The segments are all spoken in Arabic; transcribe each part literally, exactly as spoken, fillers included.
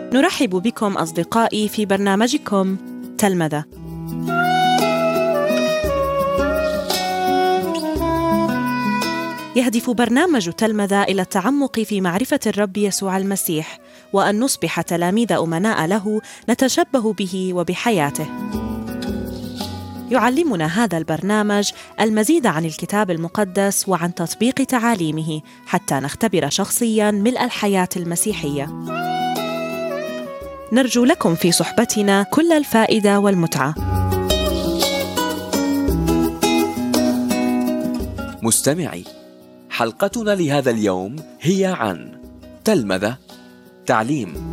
نرحب بكم أصدقائي في برنامجكم تلمذة. يهدف برنامج تلمذة إلى التعمق في معرفة الرب يسوع المسيح، وأن نصبح تلاميذ أمناء له نتشبه به وبحياته. يعلمنا هذا البرنامج المزيد عن الكتاب المقدس وعن تطبيق تعاليمه حتى نختبر شخصياً ملء الحياة المسيحية. نرجو لكم في صحبتنا كل الفائدة والمتعة. مستمعي، حلقتنا لهذا اليوم هي عن تلمذة، تعليم.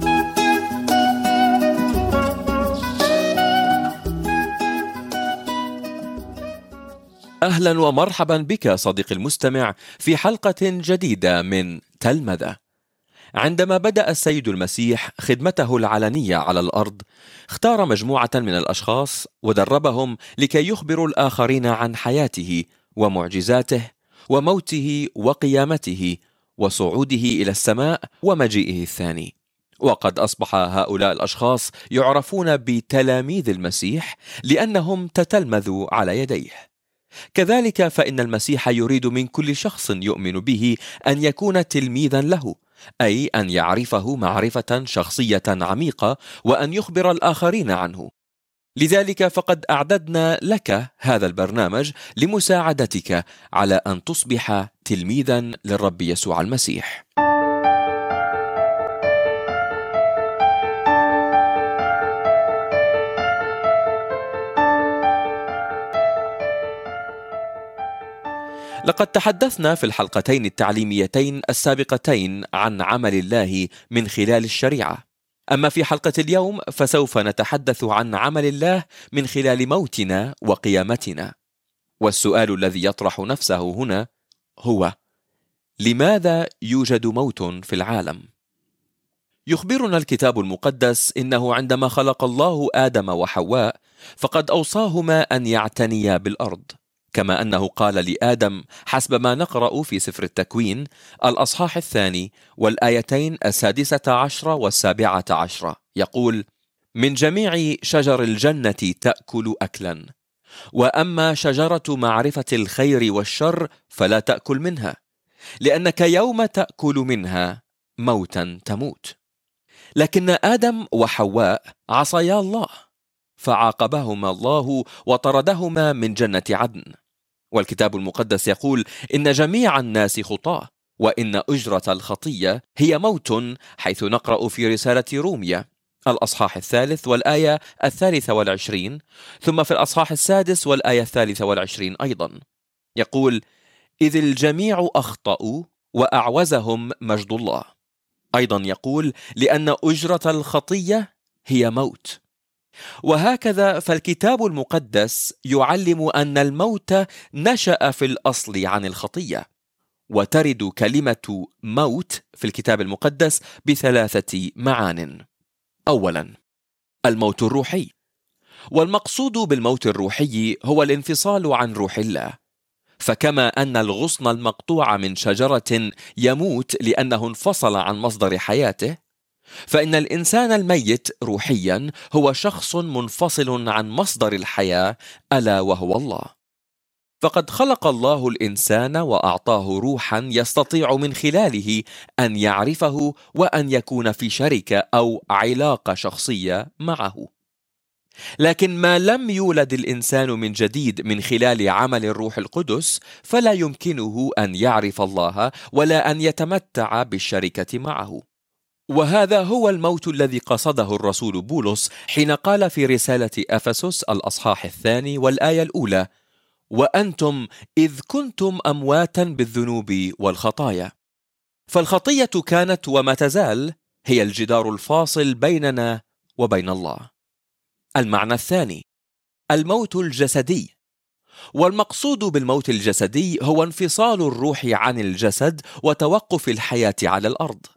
أهلا ومرحبا بك صديقي المستمع في حلقة جديدة من تلمذة. عندما بدأ السيد المسيح خدمته العلنية على الأرض، اختار مجموعة من الأشخاص ودربهم لكي يخبروا الآخرين عن حياته ومعجزاته وموته وقيامته وصعوده إلى السماء ومجيئه الثاني. وقد أصبح هؤلاء الأشخاص يعرفون بتلاميذ المسيح لأنهم تتلمذوا على يديه. كذلك فإن المسيح يريد من كل شخص يؤمن به أن يكون تلميذا له، أي أن يعرفه معرفة شخصية عميقة وأن يخبر الآخرين عنه. لذلك فقد أعددنا لك هذا البرنامج لمساعدتك على أن تصبح تلميذا للرب يسوع المسيح. لقد تحدثنا في الحلقتين التعليميتين السابقتين عن عمل الله من خلال الشريعة. أما في حلقة اليوم فسوف نتحدث عن عمل الله من خلال موتنا وقيامتنا. والسؤال الذي يطرح نفسه هنا هو: لماذا يوجد موت في العالم؟ يخبرنا الكتاب المقدس إنه عندما خلق الله آدم وحواء فقد أوصاهما أن يعتنيا بالأرض، كما أنه قال لآدم حسب ما نقرأ في سفر التكوين الأصحاح الثاني والآيتين السادسة عشرة والسابعة عشرة، يقول: من جميع شجر الجنة تأكل أكلا، وأما شجرة معرفة الخير والشر فلا تأكل منها، لأنك يوم تأكل منها موتا تموت. لكن آدم وحواء عصيا الله، فعاقبهما الله وطردهما من جنة عدن. والكتاب المقدس يقول إن جميع الناس خطاة، وإن أجرة الخطية هي موت، حيث نقرأ في رسالة روميا الأصحاح الثالث والآية الثالثة والعشرين، ثم في الأصحاح السادس والآية الثالثة والعشرين أيضا يقول: إذ الجميع أخطأوا وأعوزهم مجد الله. أيضا يقول: لأن أجرة الخطية هي موت. وهكذا فالكتاب المقدس يعلم أن الموت نشأ في الأصل عن الخطية. وترد كلمة موت في الكتاب المقدس بثلاثة معان. أولا، الموت الروحي، والمقصود بالموت الروحي هو الانفصال عن روح الله. فكما أن الغصن المقطوع من شجرة يموت لأنه انفصل عن مصدر حياته، فإن الإنسان الميت روحيا هو شخص منفصل عن مصدر الحياة ألا وهو الله. فقد خلق الله الإنسان وأعطاه روحا يستطيع من خلاله أن يعرفه وأن يكون في شركة أو علاقة شخصية معه. لكن ما لم يولد الإنسان من جديد من خلال عمل الروح القدس فلا يمكنه أن يعرف الله ولا أن يتمتع بالشركة معه. وهذا هو الموت الذي قصده الرسول بولس حين قال في رسالة أفسس الأصحاح الثاني والآية الأولى: وأنتم إذ كنتم أمواتا بالذنوب والخطايا. فالخطية كانت وما تزال هي الجدار الفاصل بيننا وبين الله. المعنى الثاني، الموت الجسدي. والمقصود بالموت الجسدي هو انفصال الروح عن الجسد وتوقف الحياة على الأرض.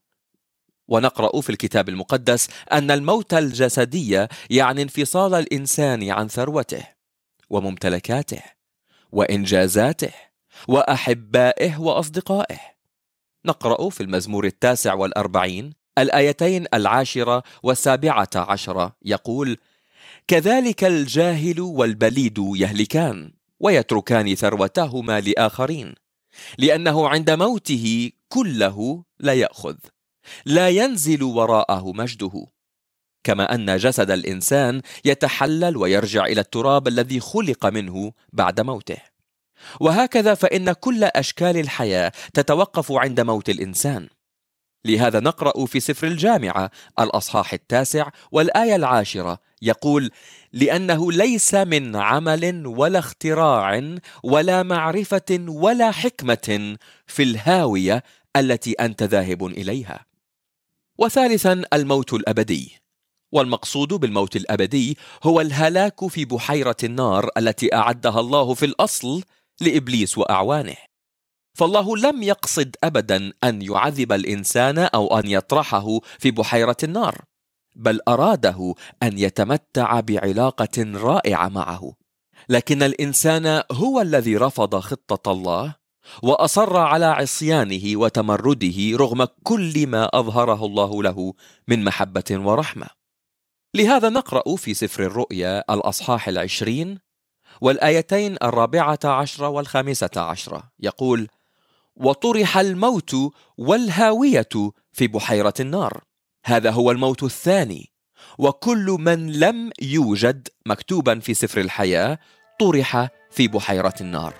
ونقرأ في الكتاب المقدس أن الموت الجسدي يعني انفصال الإنسان عن ثروته وممتلكاته وإنجازاته وأحبائه وأصدقائه. نقرأ في المزمور التاسع والأربعين الآيتين العاشرة والسابعة عشرة يقول: كذلك الجاهل والبليد يهلكان ويتركان ثروتهما لآخرين، لأنه عند موته كله لا يأخذ، لا ينزل وراءه مجده. كما أن جسد الإنسان يتحلل ويرجع إلى التراب الذي خلق منه بعد موته، وهكذا فإن كل أشكال الحياة تتوقف عند موت الإنسان. لهذا نقرأ في سفر الجامعة الأصحاح التاسع والآية العاشرة يقول: لأنه ليس من عمل ولا اختراع ولا معرفة ولا حكمة في الهاوية التي أنت ذاهب إليها. وثالثا الموت الأبدي، والمقصود بالموت الأبدي هو الهلاك في بحيرة النار التي أعدها الله في الأصل لإبليس وأعوانه. فالله لم يقصد أبدا أن يعذب الإنسان أو أن يطرحه في بحيرة النار، بل أراده أن يتمتع بعلاقة رائعة معه. لكن الإنسان هو الذي رفض خطة الله وأصر على عصيانه وتمرده رغم كل ما أظهره الله له من محبة ورحمة. لهذا نقرأ في سفر الرؤيا الأصحاح العشرين والآيتين الرابعة عشرة والخامسة عشرة يقول: وطرح الموت والهاوية في بحيرة النار. هذا هو الموت الثاني، وكل من لم يوجد مكتوبا في سفر الحياة طرح في بحيرة النار.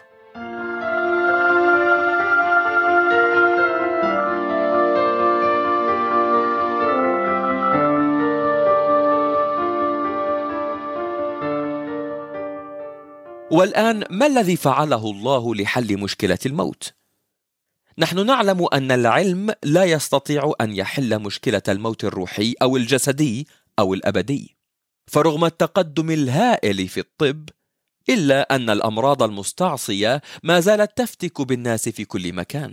والآن ما الذي فعله الله لحل مشكلة الموت؟ نحن نعلم أن العلم لا يستطيع أن يحل مشكلة الموت الروحي أو الجسدي أو الأبدي، فرغم التقدم الهائل في الطب إلا أن الأمراض المستعصية ما زالت تفتك بالناس في كل مكان.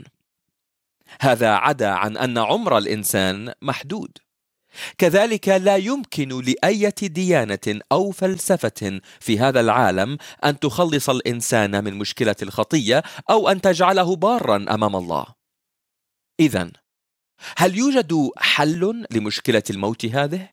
هذا عدا عن أن عمر الإنسان محدود. كذلك لا يمكن لأي ديانة أو فلسفة في هذا العالم أن تخلص الإنسان من مشكلة الخطية أو أن تجعله بارا أمام الله. إذن هل يوجد حل لمشكلة الموت هذه؟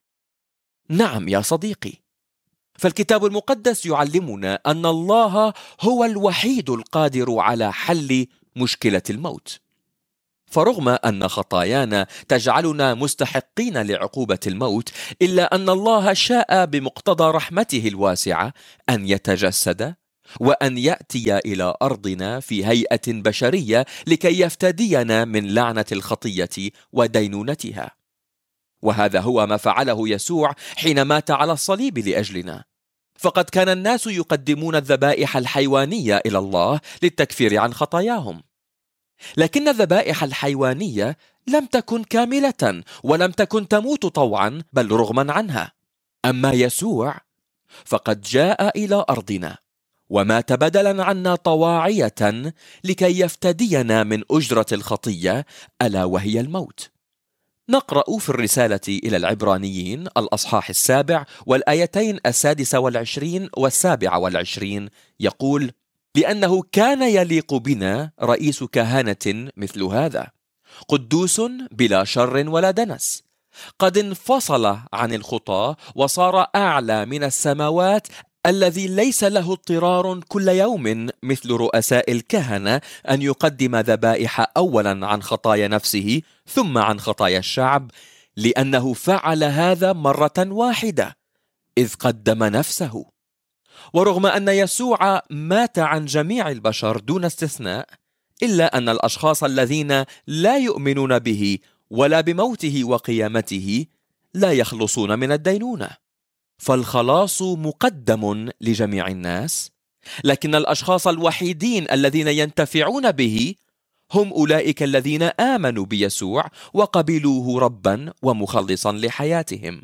نعم يا صديقي، فالكتاب المقدس يعلمنا أن الله هو الوحيد القادر على حل مشكلة الموت. فرغم أن خطايانا تجعلنا مستحقين لعقوبة الموت، إلا أن الله شاء بمقتضى رحمته الواسعة أن يتجسد وأن يأتي إلى أرضنا في هيئة بشرية لكي يفتدينا من لعنة الخطية ودينونتها. وهذا هو ما فعله يسوع حين مات على الصليب لأجلنا. فقد كان الناس يقدمون الذبائح الحيوانية إلى الله للتكفير عن خطاياهم، لكن الذبائح الحيوانية لم تكن كاملة ولم تكن تموت طوعا بل رغما عنها. أما يسوع فقد جاء إلى أرضنا ومات بدلا عنا طواعية لكي يفتدينا من أجرة الخطية ألا وهي الموت. نقرأ في الرسالة إلى العبرانيين الأصحاح السابع والآيتين السادسة والعشرين والسابعة والعشرين يقول: لأنه كان يليق بنا رئيس كهنة مثل هذا، قدوس بلا شر ولا دنس، قد انفصل عن الخطاة وصار أعلى من السماوات، الذي ليس له اضطرار كل يوم مثل رؤساء الكهنة أن يقدم ذبائح أولا عن خطايا نفسه ثم عن خطايا الشعب، لأنه فعل هذا مرة واحدة إذ قدم نفسه. ورغم أن يسوع مات عن جميع البشر دون استثناء، إلا أن الأشخاص الذين لا يؤمنون به ولا بموته وقيامته لا يخلصون من الدينونة. فالخلاص مقدم لجميع الناس، لكن الأشخاص الوحيدين الذين ينتفعون به هم أولئك الذين آمنوا بيسوع وقبلوه ربا ومخلصا لحياتهم.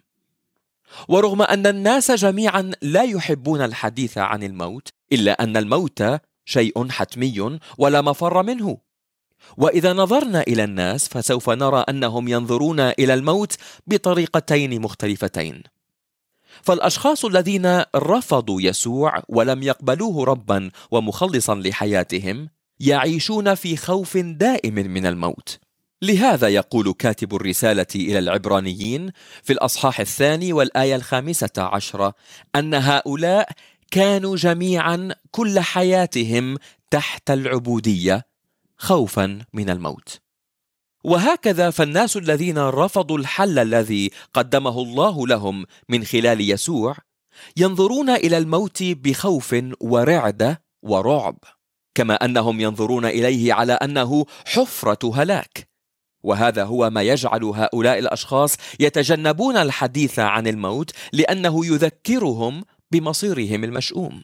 ورغم أن الناس جميعا لا يحبون الحديث عن الموت، إلا أن الموت شيء حتمي ولا مفر منه. وإذا نظرنا إلى الناس فسوف نرى أنهم ينظرون إلى الموت بطريقتين مختلفتين. فالأشخاص الذين رفضوا يسوع ولم يقبلوه ربا ومخلصا لحياتهم يعيشون في خوف دائم من الموت، لهذا يقول كاتب الرسالة إلى العبرانيين في الأصحاح الثاني والآية الخامسة عشرة أن هؤلاء كانوا جميعا كل حياتهم تحت العبودية خوفا من الموت. وهكذا فالناس الذين رفضوا الحل الذي قدمه الله لهم من خلال يسوع ينظرون إلى الموت بخوف ورعدة ورعب، كما أنهم ينظرون إليه على أنه حفرة هلاك. وهذا هو ما يجعل هؤلاء الأشخاص يتجنبون الحديث عن الموت، لأنه يذكرهم بمصيرهم المشؤوم.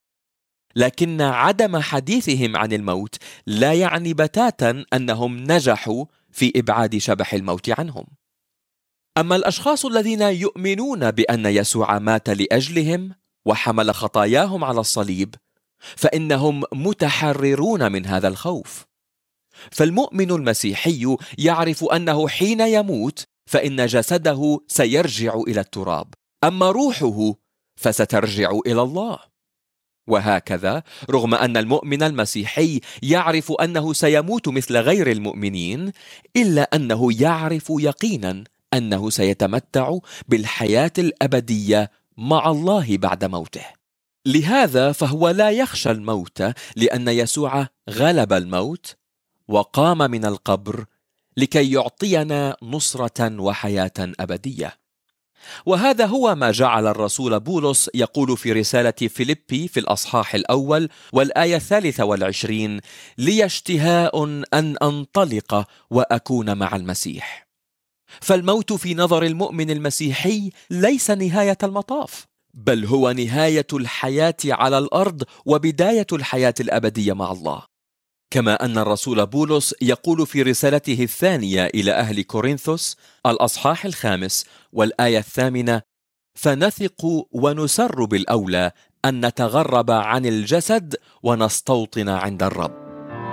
لكن عدم حديثهم عن الموت لا يعني بتاتا أنهم نجحوا في إبعاد شبح الموت عنهم. أما الأشخاص الذين يؤمنون بأن يسوع مات لأجلهم وحمل خطاياهم على الصليب، فإنهم متحررون من هذا الخوف. فالمؤمن المسيحي يعرف أنه حين يموت فإن جسده سيرجع إلى التراب، أما روحه فسترجع إلى الله. وهكذا رغم أن المؤمن المسيحي يعرف أنه سيموت مثل غير المؤمنين، إلا أنه يعرف يقينا أنه سيتمتع بالحياة الأبدية مع الله بعد موته. لهذا فهو لا يخشى الموت، لأن يسوع غلب الموت وقام من القبر لكي يعطينا نصرة وحياة أبدية. وهذا هو ما جعل الرسول بولس يقول في رسالة فيليبي في الأصحاح الأول والآية الثالثة والعشرين: لي اشتهاء أن أنطلق وأكون مع المسيح. فالموت في نظر المؤمن المسيحي ليس نهاية المطاف، بل هو نهاية الحياة على الأرض وبداية الحياة الأبدية مع الله. كما أن الرسول بولس يقول في رسالته الثانية إلى أهل كورنثوس الأصحاح الخامس والآية الثامنة: فنثق ونسر بالأولى أن نتغرب عن الجسد ونستوطن عند الرب.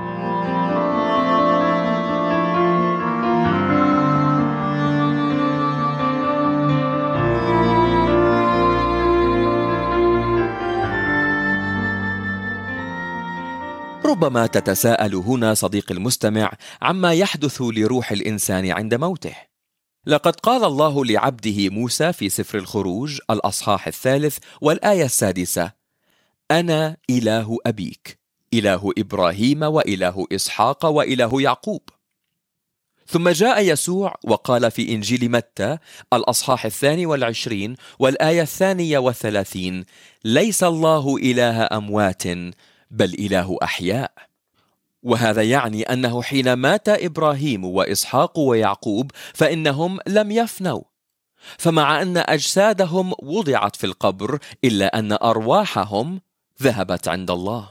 ربما تتساءل هنا صديق المستمع عما يحدث لروح الإنسان عند موته. لقد قال الله لعبده موسى في سفر الخروج الأصحاح الثالث والآية السادسة: أنا إله أبيك، إله إبراهيم وإله إسحاق وإله يعقوب. ثم جاء يسوع وقال في إنجيل متى الأصحاح الثاني والعشرين والآية الثانية والثلاثين: ليس الله إله أموات بل إله أحياء. وهذا يعني أنه حين مات إبراهيم وإسحاق ويعقوب فإنهم لم يفنوا، فمع أن أجسادهم وضعت في القبر إلا أن أرواحهم ذهبت عند الله.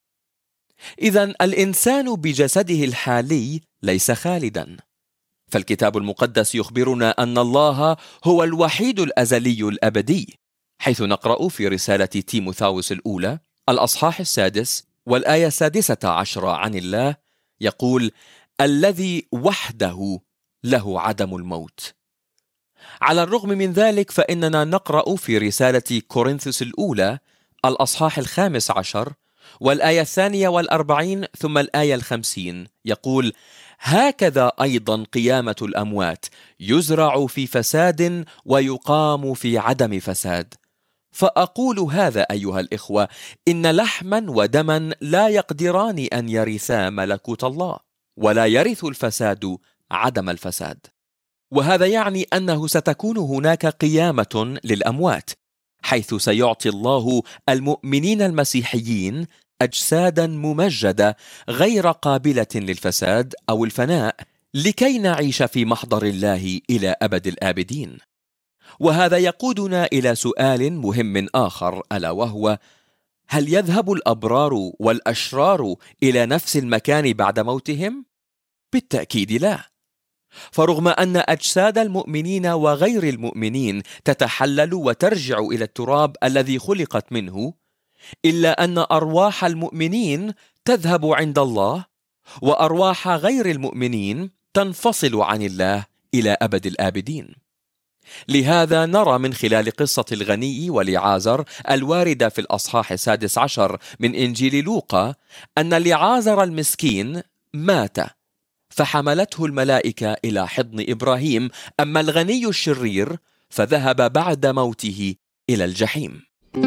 إذن الإنسان بجسده الحالي ليس خالدا، فالكتاب المقدس يخبرنا أن الله هو الوحيد الأزلي الأبدي، حيث نقرأ في رسالة تيموثاوس الأولى الأصحاح السادس والآية السادسة عشرة عن الله يقول: الذي وحده له عدم الموت. على الرغم من ذلك فإننا نقرأ في رسالة كورنثوس الأولى الأصحاح الخامس عشر والآية الثانية والأربعين ثم الآية الخمسين يقول: هكذا أيضا قيامة الأموات يزرع في فساد ويقام في عدم فساد. فأقول هذا أيها الإخوة: إن لحما ودما لا يقدران أن يرثا ملكوت الله، ولا يرث الفساد عدم الفساد. وهذا يعني أنه ستكون هناك قيامة للأموات، حيث سيعطي الله المؤمنين المسيحيين أجسادا ممجدة غير قابلة للفساد أو الفناء، لكي نعيش في محضر الله إلى أبد الآبدين. وهذا يقودنا إلى سؤال مهم آخر، ألا وهو: هل يذهب الأبرار والأشرار إلى نفس المكان بعد موتهم؟ بالتأكيد لا. فرغم أن أجساد المؤمنين وغير المؤمنين تتحلل وترجع إلى التراب الذي خلقت منه، إلا أن أرواح المؤمنين تذهب عند الله، وأرواح غير المؤمنين تنفصل عن الله إلى أبد الآبدين. لهذا نرى من خلال قصة الغني ولعازر الواردة في الأصحاح السادس عشر من إنجيل لوقا أن لعازر المسكين مات، فحملته الملائكة إلى حضن إبراهيم، أما الغني الشرير فذهب بعد موته إلى الجحيم.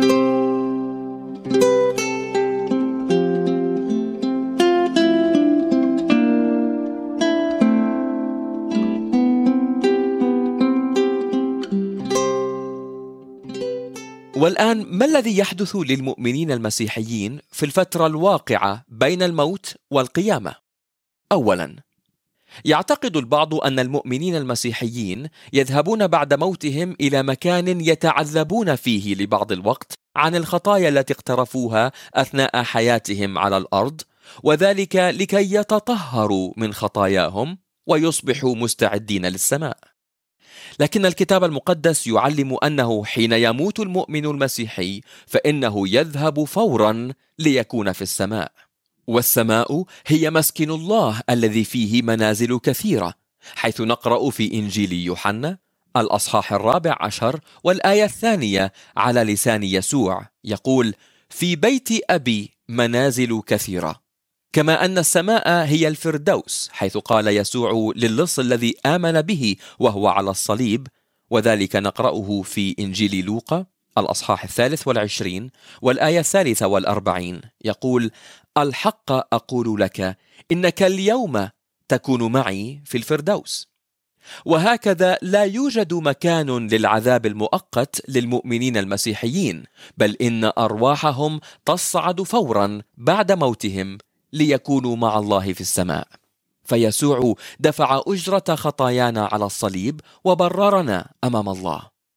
والآن ما الذي يحدث للمؤمنين المسيحيين في الفترة الواقعة بين الموت والقيامة؟ أولاً، يعتقد البعض أن المؤمنين المسيحيين يذهبون بعد موتهم إلى مكان يتعذبون فيه لبعض الوقت عن الخطايا التي اقترفوها أثناء حياتهم على الأرض، وذلك لكي يتطهروا من خطاياهم ويصبحوا مستعدين للسماء. لكن الكتاب المقدس يعلم أنه حين يموت المؤمن المسيحي فإنه يذهب فوراً ليكون في السماء، والسماء هي مسكن الله الذي فيه منازل كثيرة، حيث نقرأ في إنجيل يوحنا الأصحاح الرابع عشر والآية الثانية على لسان يسوع يقول: في بيت أبي منازل كثيرة. كما أن السماء هي الفردوس، حيث قال يسوع للص الذي آمن به وهو على الصليب، وذلك نقرأه في إنجيل لوقا الأصحاح الثالث والعشرين والآية الثالثة والأربعين يقول: الحق أقول لك إنك اليوم تكون معي في الفردوس. وهكذا لا يوجد مكان للعذاب المؤقت للمؤمنين المسيحيين، بل إن أرواحهم تصعد فورا بعد موتهم ليكونوا مع الله في السماء. فيسوع دفع أجرة خطايانا على الصليب وبررنا أمام الله.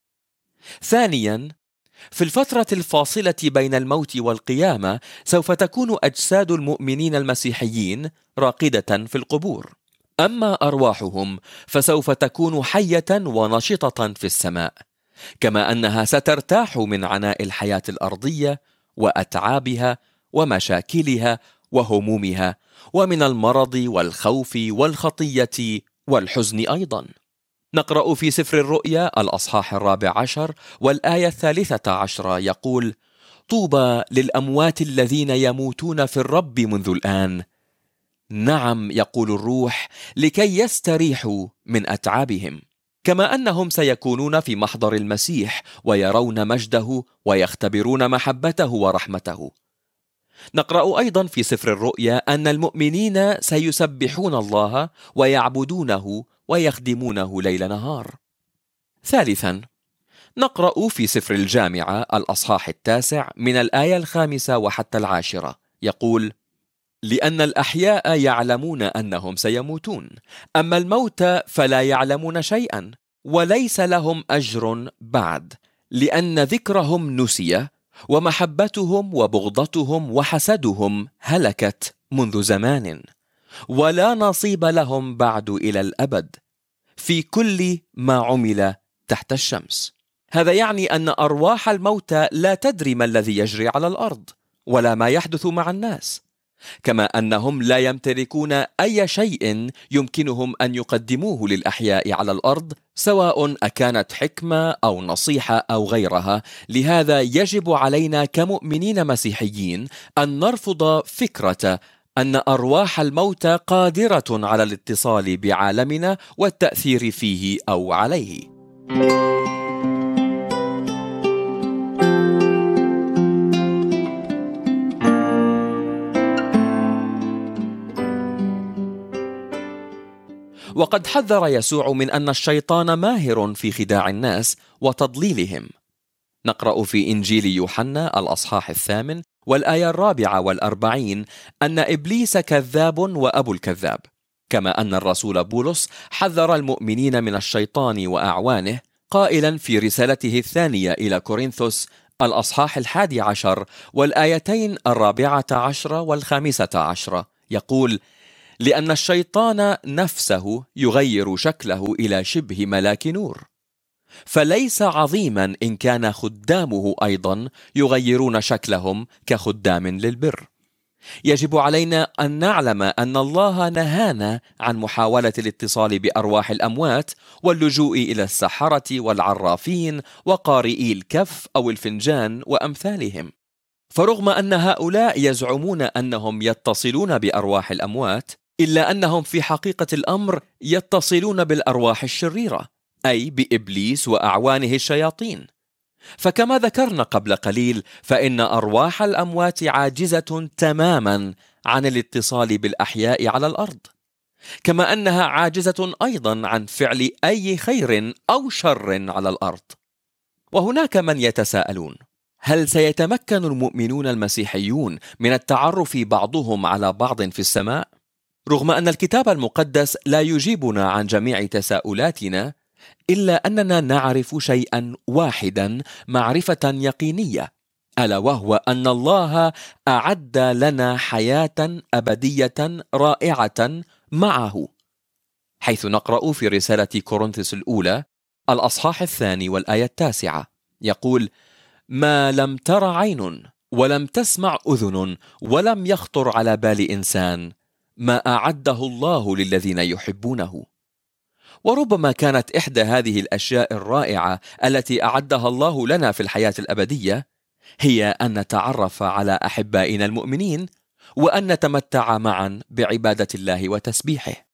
ثانيا، في الفترة الفاصلة بين الموت والقيامة سوف تكون أجساد المؤمنين المسيحيين راقدة في القبور، أما أرواحهم فسوف تكون حية ونشطة في السماء، كما أنها سترتاح من عناء الحياة الأرضية وأتعابها ومشاكلها وهمومها، ومن المرض والخوف والخطية والحزن أيضا. نقرأ في سفر الرؤيا الأصحاح الرابع عشر والآية الثالثة عشرة يقول: طوبى للأموات الذين يموتون في الرب منذ الآن، نعم يقول الروح، لكي يستريحوا من أتعابهم. كما أنهم سيكونون في محضر المسيح ويرون مجده ويختبرون محبته ورحمته. نقرأ أيضا في سفر الرؤيا أن المؤمنين سيسبحون الله ويعبدونه ويخدمونه ليل نهار. ثالثا، نقرأ في سفر الجامعة الأصحاح التاسع من الآية الخامسة وحتى العاشرة يقول: لأن الأحياء يعلمون أنهم سيموتون، أما الموتى فلا يعلمون شيئا، وليس لهم أجر بعد، لأن ذكرهم نسي، ومحبتهم وبغضتهم وحسدهم هلكت منذ زمان، ولا نصيب لهم بعد إلى الأبد في كل ما عمل تحت الشمس. هذا يعني أن أرواح الموتى لا تدري ما الذي يجري على الأرض ولا ما يحدث مع الناس، كما أنهم لا يمتلكون أي شيء يمكنهم أن يقدموه للأحياء على الأرض، سواء أكانت حكمة أو نصيحة أو غيرها. لهذا يجب علينا كمؤمنين مسيحيين أن نرفض فكرة أن أرواح الموتى قادرة على الاتصال بعالمنا والتأثير فيه أو عليه. وقد حذر يسوع من أن الشيطان ماهر في خداع الناس وتضليلهم. نقرأ في إنجيل يوحنا الأصحاح الثامن والآية الرابعة والأربعين أن إبليس كذاب وأبو الكذاب، كما أن الرسول بولس حذر المؤمنين من الشيطان وأعوانه قائلا في رسالته الثانية إلى كورنثوس الأصحاح الحادي عشر والآيتين الرابعة عشرة والخامسة عشرة يقول: لأن الشيطان نفسه يغير شكله إلى شبه ملاك نور، فليس عظيما إن كان خدامه أيضا يغيرون شكلهم كخدام للبر. يجب علينا أن نعلم أن الله نهانا عن محاولة الاتصال بأرواح الأموات واللجوء إلى السحرة والعرافين وقارئي الكف أو الفنجان وأمثالهم. فرغم أن هؤلاء يزعمون أنهم يتصلون بأرواح الأموات، إلا أنهم في حقيقة الأمر يتصلون بالأرواح الشريرة، أي بإبليس وأعوانه الشياطين. فكما ذكرنا قبل قليل، فإن أرواح الأموات عاجزة تماما عن الاتصال بالأحياء على الأرض، كما أنها عاجزة أيضا عن فعل أي خير أو شر على الأرض. وهناك من يتساءلون: هل سيتمكن المؤمنون المسيحيون من التعرف بعضهم على بعض في السماء؟ رغم أن الكتاب المقدس لا يجيبنا عن جميع تساؤلاتنا، إلا أننا نعرف شيئا واحدا معرفة يقينية، ألا وهو أن الله أعد لنا حياة أبدية رائعة معه، حيث نقرأ في رسالة كورنثوس الأولى الأصحاح الثاني والآية التاسعة، يقول: ما لم تر عين ولم تسمع أذن ولم يخطر على بال إنسان ما أعده الله للذين يحبونه. وربما كانت إحدى هذه الأشياء الرائعة التي أعدها الله لنا في الحياة الأبدية هي أن نتعرف على أحبائنا المؤمنين، وأن نتمتع معا بعبادة الله وتسبيحه.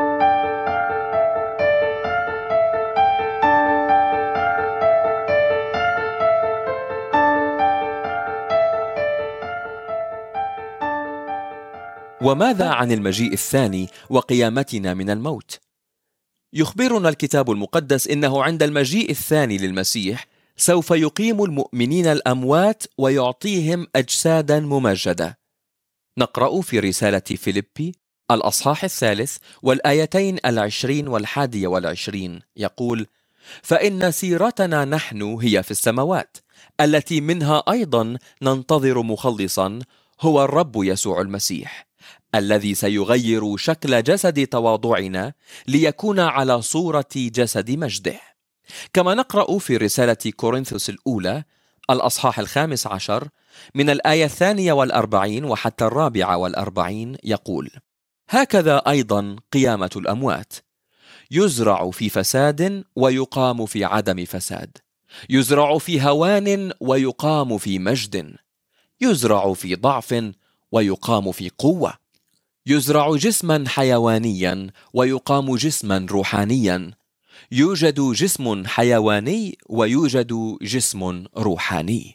وماذا عن المجيء الثاني وقيامتنا من الموت؟ يخبرنا الكتاب المقدس إنه عند المجيء الثاني للمسيح سوف يقيم المؤمنين الأموات ويعطيهم أجسادا ممجدة. نقرأ في رسالة فيليبي الأصحاح الثالث والآيتين العشرين والحادية والعشرين، يقول: فإن سيرتنا نحن هي في السماوات، التي منها أيضا ننتظر مخلصا، هو الرب يسوع المسيح، الذي سيغير شكل جسد تواضعنا ليكون على صورة جسد مجده. كما نقرأ في رسالة كورنثوس الأولى الأصحاح الخامس عشر من الآية الثانية والأربعين وحتى الرابعة والأربعين، يقول: هكذا أيضا قيامة الأموات، يزرع في فساد ويقام في عدم فساد، يزرع في هوان ويقام في مجد، يزرع في ضعف ويقام في قوة، يزرع جسما حيوانيا ويقام جسما روحانيا، يوجد جسم حيواني ويوجد جسم روحاني.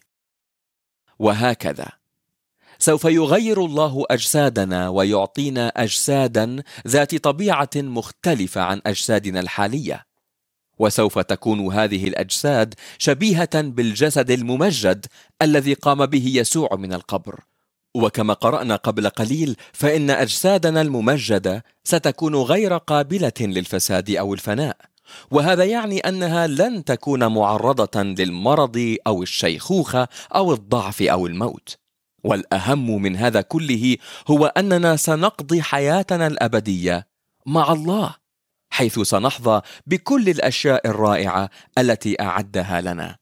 وهكذا سوف يغير الله أجسادنا ويعطينا أجسادا ذات طبيعة مختلفة عن أجسادنا الحالية، وسوف تكون هذه الأجساد شبيهة بالجسد الممجد الذي قام به يسوع من القبر. وكما قرأنا قبل قليل، فإن أجسادنا الممجدة ستكون غير قابلة للفساد أو الفناء، وهذا يعني أنها لن تكون معرضة للمرض أو الشيخوخة أو الضعف أو الموت. والأهم من هذا كله هو أننا سنقضي حياتنا الأبدية مع الله، حيث سنحظى بكل الأشياء الرائعة التي أعدها لنا.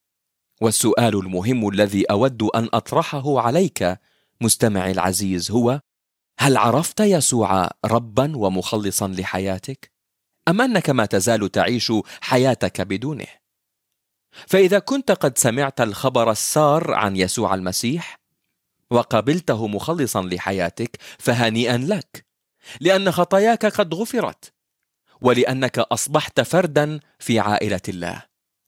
والسؤال المهم الذي أود أن أطرحه عليك مستمعي العزيز هو: هل عرفت يسوع ربا ومخلصا لحياتك؟ أم أنك ما تزال تعيش حياتك بدونه؟ فإذا كنت قد سمعت الخبر السار عن يسوع المسيح وقبلته مخلصا لحياتك، فهنيئا لك، لأن خطاياك قد غفرت، ولأنك أصبحت فردا في عائلة الله،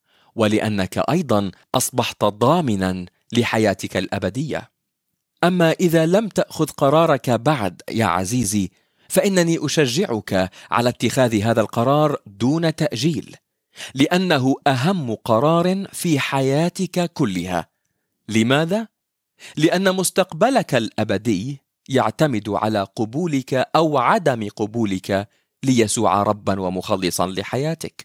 ولأنك أيضا أصبحت ضامنا لحياتك الأبدية. أما إذا لم تأخذ قرارك بعد يا عزيزي، فإنني أشجعك على اتخاذ هذا القرار دون تأجيل، لأنه أهم قرار في حياتك كلها. لماذا؟ لأن مستقبلك الأبدي يعتمد على قبولك أو عدم قبولك ليسوع ربا ومخلصا لحياتك.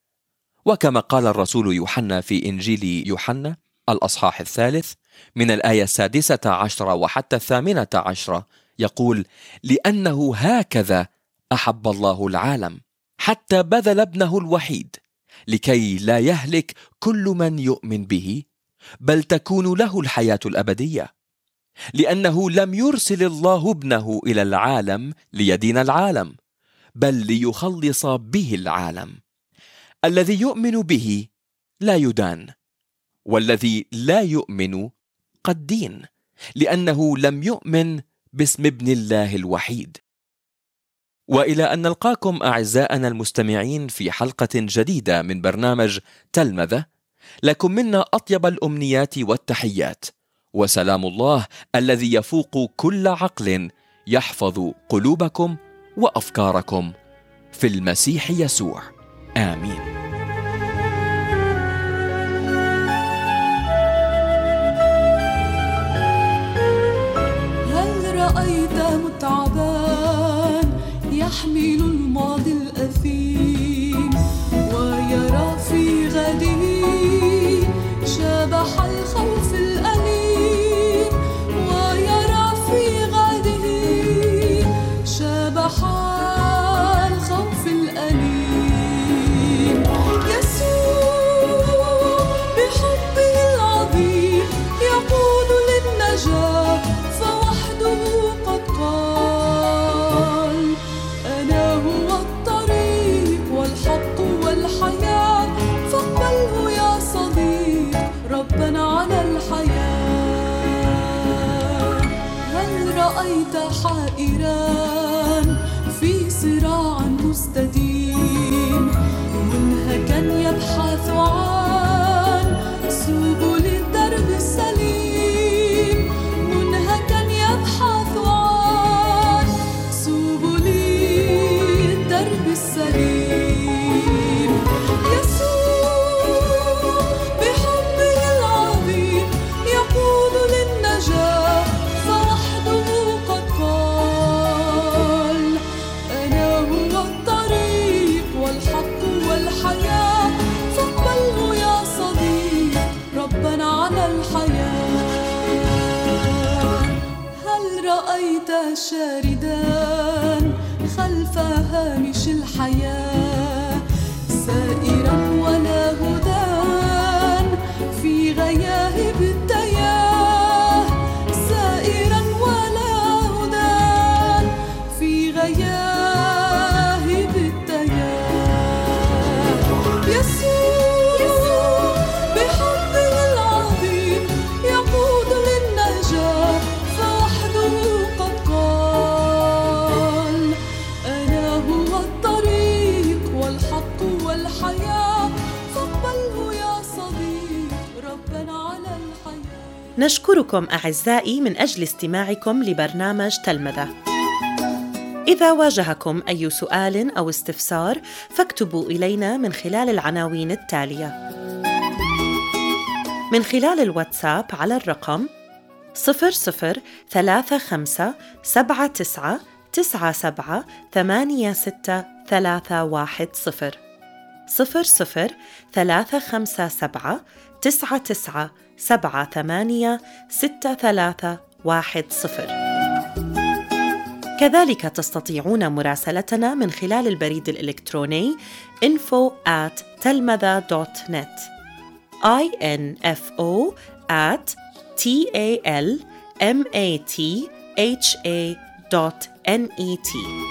وكما قال الرسول يوحنا في إنجيل يوحنا الأصحاح الثالث من الآية السادسة عشرة وحتى الثامنة عشرة، يقول: لأنه هكذا أحب الله العالم حتى بذل ابنه الوحيد، لكي لا يهلك كل من يؤمن به، بل تكون له الحياة الأبدية. لأنه لم يرسل الله ابنه إلى العالم ليدين العالم، بل ليخلص به العالم. الذي يؤمن به لا يدان، والذي لا يؤمن قد دين، لأنه لم يؤمن باسم ابن الله الوحيد. وإلى أن نلقاكم أعزائنا المستمعين في حلقة جديدة من برنامج تلمذة، لكم منا أطيب الأمنيات والتحيات، وسلام الله الذي يفوق كل عقل يحفظ قلوبكم وأفكاركم في المسيح يسوع. آمين. هل رأيت متعبان يحمل الماضي الأثيم ويرى في غده شبح الخوف الأليم، ويرى في غده شبح الخوف الأليم؟ يسوع بحبه العظيم يقود للنجاة، فوحده قد قال أنا هو الطريق والحق والحياة، فاقبله يا صديق ربنا على الحياة. هل رأيت حائران في صراع مستديم منهكا يبحث عن سبل الدرب السليم، منهكا يبحث عن سبل الدرب السليم؟ يسوع بحبه العظيم يقود للنجاة، فوحده قد قال أنا هو الطريق والحق والحياة، فاقبله يا صديق ربنا على الحياة. هل رأيت شاردان خلف هامش الحياة سائرا ولا هدان في غياهب التياه، سائرا ولا هدان في غياهب التياه؟ يسوع بحبه العظيم يقود للنجاة، فوحده قد قال أنا هو الطريق والحق والحياة، فاقبله يا صديق ربنا على الحياة. نشكركم أعزائي من أجل استماعكم لبرنامج تلمذة. إذا واجهكم أي سؤال أو استفسار فاكتبوا إلينا من خلال العناوين التالية: من خلال الواتساب على الرقم صفر صفر ثلاثة خمسة سبعة تسعة تسعة سبعة ثمانية ستة ثلاثة واحد صفر صفر صفر ثلاثة خمسة سبعة تسعة تسعة سبعة ثمانية ستة ثلاثة واحد صفر. كذلك تستطيعون مراسلتنا من خلال البريد الإلكتروني info at telmatha dot net info at talmatha dot net.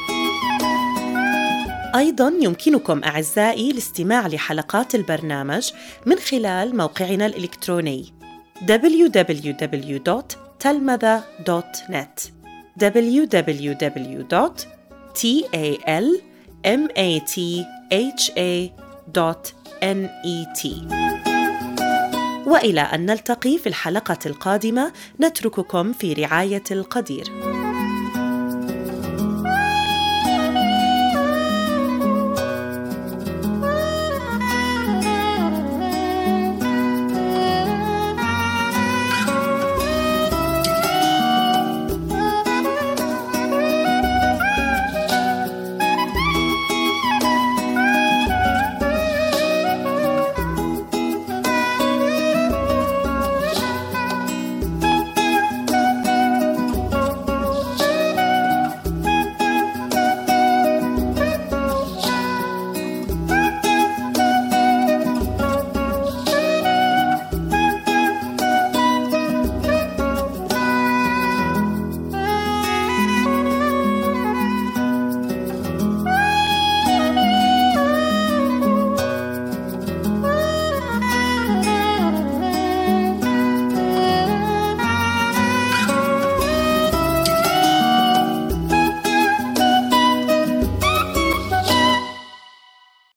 أيضاً يمكنكم أعزائي الاستماع لحلقات البرنامج من خلال موقعنا الإلكتروني دبليو دبليو دبليو دوت telmatha دوت net دبليو دبليو دبليو دوت talmatha دوت net. وإلى أن نلتقي في الحلقة القادمة نترككم في رعاية القدير.